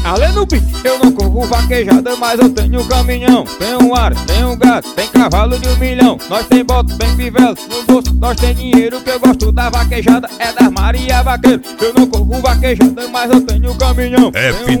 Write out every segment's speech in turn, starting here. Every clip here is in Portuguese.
Além do beat, eu não corro vaquejada, mas eu tenho caminhão. Tenho ar, tenho gato, tem cavalo de 1 milhão. Nós tem bota, tem pivela, no bolso nós tem dinheiro. Que eu gosto da vaquejada, é das Maria Vaqueiro. Eu não corro vaquejada, mas eu tenho caminhão.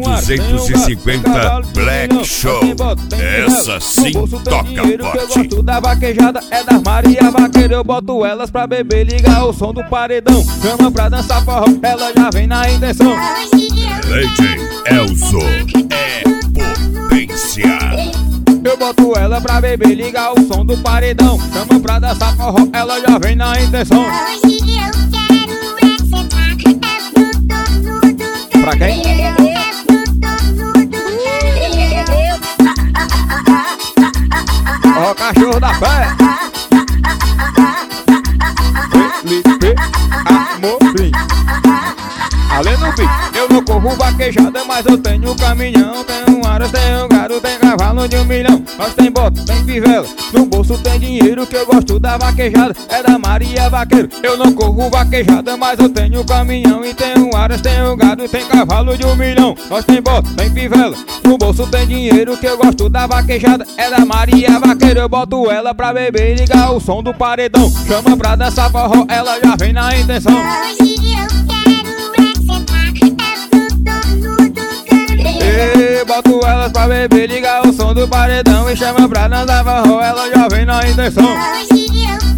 F250 Black Show, essa sim toca dinheiro, que eu forte. gosto da vaquejada, é das Maria Vaqueiro. Eu boto elas pra beber, ligar o som do paredão. Chama pra dançar forró, ela já vem na intenção. DJ Elzo é potência. Eu boto ela pra beber, ligar o som do paredão. Chama pra dançar forró, ela já vem na intenção. Pra quem? Ó, cachorro da fé. Felipe Amorim. Além do beat, eu não corro vaquejada, mas eu tenho caminhão. Tenho aras, tenho gado, tem cavalo de 1 milhão. Nós tem bota, tem pivela, no bolso tem dinheiro. Que eu gosto da vaquejada, é da Maria Vaqueiro. Eu não corro vaquejada, mas eu tenho caminhão. E tenho aras, tenho gado, tem cavalo de 1 milhão. Nós tem bota, tem pivela, no bolso tem dinheiro. Que eu gosto da vaquejada, é da Maria Vaqueiro. Eu boto ela pra beber e ligar o som do paredão. Chama pra dançar forró, ela já vem na intenção. Boto elas pra beber, ligar o som do paredão. E chama pra dançar forró, ela já vem na intenção.